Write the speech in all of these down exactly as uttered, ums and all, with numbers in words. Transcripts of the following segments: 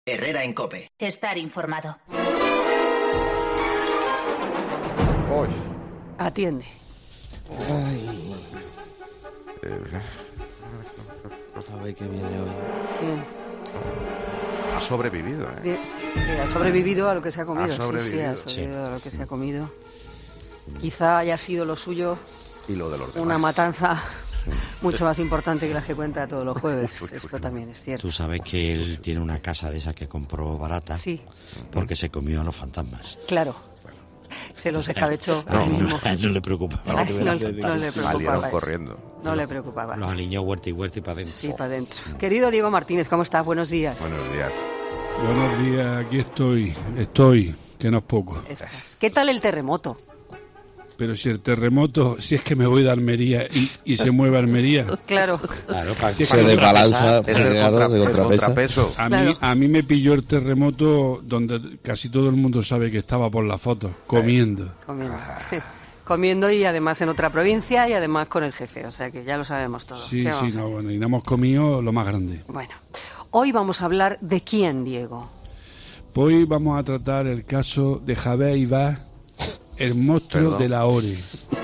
Herrera en COPE. Estar informado. Hoy. Atiende. Ay. A ver qué viene hoy. Bien. Ha sobrevivido, ¿eh? Bien. Bien, ha sobrevivido a lo que se ha comido. Ha sobrevivido. Sí, sí, ha sobrevivido sí. a lo que se ha comido. Quizá haya sido lo suyo y lo de los una demás. matanza mucho más importante que la que cuenta todos los jueves. Uy, uy, uy, Esto uy. también es cierto. Tú sabes que él tiene una casa de esas que compró barata. Sí. Porque se comió a los fantasmas. Claro. Se los escabechó. No, a él no, a él no le preocupaba. Ay, no, no, no le preocupaba. Salieron corriendo. No le preocupaba. Los aliñó huerta y huerta y para adentro. Sí, para adentro. Querido Diego Martínez, ¿cómo estás? Buenos días. Buenos días. Buenos días, aquí estoy. Estoy, que no es poco. Estás. ¿Qué tal el terremoto? Pero si el terremoto, si es que me voy de Almería y, y se mueve Almería. Claro. Claro, para si se desbalanza, es el, contra, de contrapeso. A, claro. mí, a mí me pilló el terremoto donde casi todo el mundo sabe que estaba por la foto, comiendo. Comiendo. Comiendo y además en otra provincia y además con el jefe, o sea que ya lo sabemos todo. Sí, sí, no, bueno, y no hemos comido lo más grande. Bueno, hoy vamos a hablar de quién, Diego. Hoy vamos a tratar el caso de Javier Ibáez, el monstruo Perdón. de la Ore.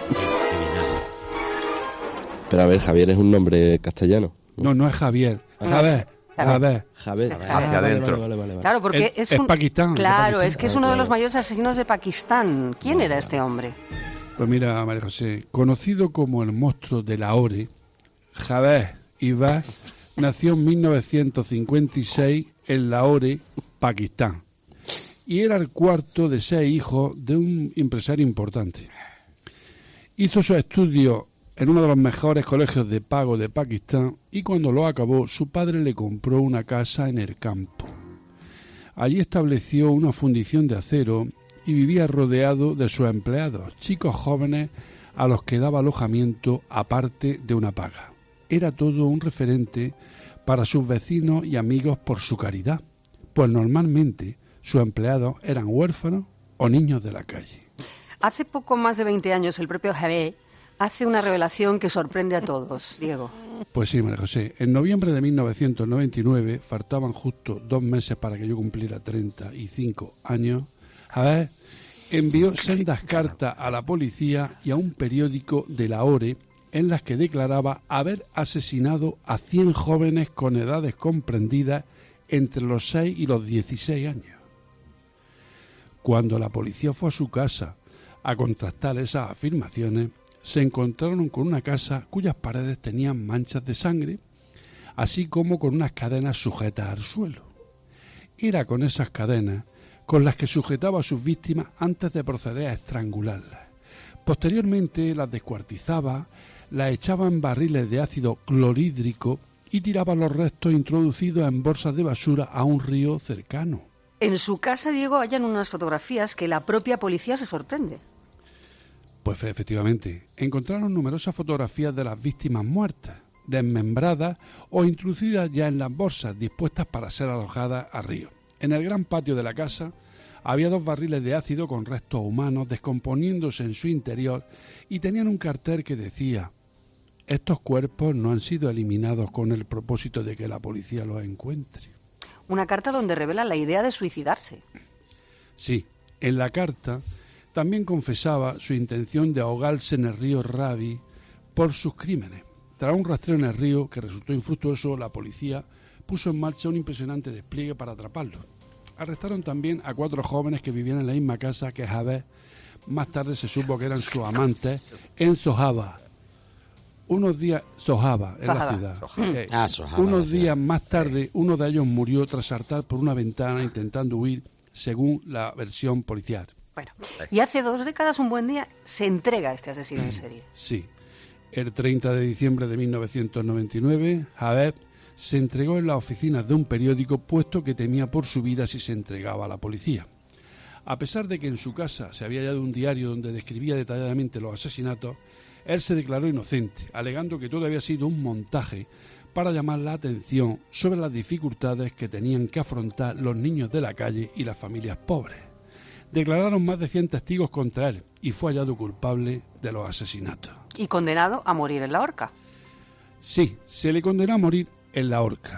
Pero a ver, Javier es un nombre castellano. No, no es Javier. Javier. Javier. Javier. Hacia adentro. Vale, vale, vale, vale. Claro, porque es, es, un... es Pakistán. Claro, Pakistán. es que es Ah, uno claro. de los mayores asesinos de Pakistán. ¿Quién vale, era vale. este hombre? Pues mira, María José, conocido como el monstruo de la Ore, Javier Ibáez nació en mil novecientos cincuenta y seis en Lahore, Pakistán, y era el cuarto de seis hijos de un empresario importante. Hizo sus estudios en uno de los mejores colegios de pago de Pakistán y cuando lo acabó, su padre le compró una casa en el campo. Allí estableció una fundición de acero y vivía rodeado de sus empleados, chicos jóvenes a los que daba alojamiento aparte de una paga. Era todo un referente para sus vecinos y amigos por su caridad, pues normalmente sus empleados eran huérfanos o niños de la calle. Hace poco más de veinte años el propio Javier hace una revelación que sorprende a todos, Diego. Pues sí, María José. En noviembre de mil novecientos noventa y nueve, faltaban justo dos meses para que yo cumpliera treinta y cinco años, Javier envió sendas cartas a la policía y a un periódico de Lahore en las que declaraba haber asesinado a cien jóvenes con edades comprendidas entre los seis y los dieciséis años. Cuando la policía fue a su casa a contrastar esas afirmaciones, se encontraron con una casa cuyas paredes tenían manchas de sangre, así como con unas cadenas sujetas al suelo. Era con esas cadenas con las que sujetaba a sus víctimas antes de proceder a estrangularlas. Posteriormente las descuartizaba, las echaba en barriles de ácido clorhídrico y tiraba los restos introducidos en bolsas de basura a un río cercano. En su casa, Diego, hallan unas fotografías que la propia policía se sorprende. Pues efectivamente, encontraron numerosas fotografías de las víctimas muertas, desmembradas o introducidas ya en las bolsas dispuestas para ser alojadas al río. En el gran patio de la casa había dos barriles de ácido con restos humanos descomponiéndose en su interior y tenían un cartel que decía: estos cuerpos no han sido eliminados con el propósito de que la policía los encuentre. Una carta donde revela la idea de suicidarse. Sí, en la carta también confesaba su intención de ahogarse en el río Ravi por sus crímenes. Tras un rastreo en el río que resultó infructuoso, la policía puso en marcha un impresionante despliegue para atraparlo. Arrestaron también a cuatro jóvenes que vivían en la misma casa que Javier. Más tarde se supo que eran sus amantes en Sojaba. Unos días, Sojaba, en la ciudad. Eh, Ah, Sojaba, unos la ciudad. días más tarde, uno de ellos murió tras saltar por una ventana intentando huir, según la versión policial. Bueno, y hace dos décadas, un buen día, se entrega a este asesino en serie. Sí. El treinta de diciembre de mil novecientos noventa y nueve, Javier se entregó en las oficinas de un periódico, puesto que temía por su vida si se entregaba a la policía. A pesar de que en su casa se había hallado un diario donde describía detalladamente los asesinatos, él se declaró inocente, alegando que todo había sido un montaje para llamar la atención sobre las dificultades que tenían que afrontar los niños de la calle y las familias pobres. Declararon más de cien testigos contra él y fue hallado culpable de los asesinatos. Y condenado a morir en la horca. Sí, se le condenó a morir en la horca.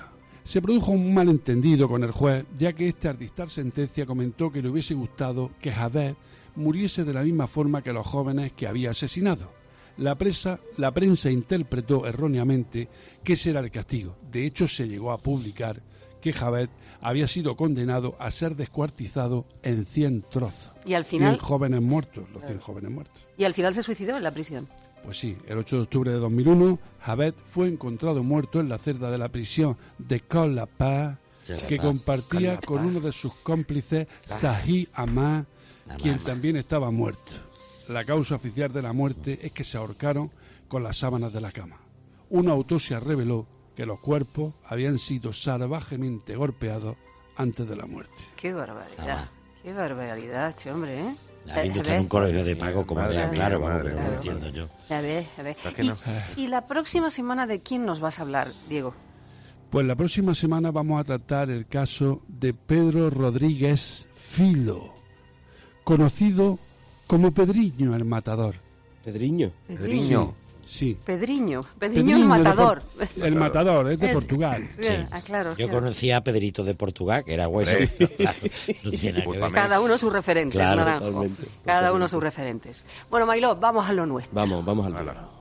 Se produjo un malentendido con el juez, ya que este al dictar sentencia comentó que le hubiese gustado que Javed muriese de la misma forma que los jóvenes que había asesinado. La, presa, la prensa interpretó erróneamente que ese era el castigo. De hecho, se llegó a publicar que Javed había sido condenado a ser descuartizado en cien trozos. Y al final... cien jóvenes muertos, los cien jóvenes muertos. Y al final se suicidó en la prisión. Pues sí, el ocho de octubre de dos mil uno, Javed fue encontrado muerto en la celda de la prisión de Col-la-Paz, que compartía con uno de sus cómplices, Zahi Hamad, quien también estaba muerto. La causa oficial de la muerte es que se ahorcaron con las sábanas de la cama. Una autopsia reveló que los cuerpos habían sido salvajemente golpeados antes de la muerte. ¡Qué barbaridad! ¡Qué barbaridad, este hombre, eh! Habiendo estado en un colegio de pago como de claro, vamos, pero no lo entiendo yo. A ver, a ver. ¿Y, no? ¿Y la próxima semana de quién nos vas a hablar, Diego? Pues la próxima semana vamos a tratar el caso de Pedro Rodríguez Filo, conocido como Pedriño el Matador. ¿Pedriño? Pedriño. Sí. Pedriño. Pedriño el Matador. Por, el Matador, es de es, Portugal. Sí. Ah, claro, Yo claro. conocía a Pedrito de Portugal, que era hueso. Claro, no tiene nada que ver. Cada uno sus referentes, Claro, Naranjo. totalmente, Cada totalmente. uno sus referentes. Bueno, Mailó, vamos a lo nuestro. Vamos, vamos al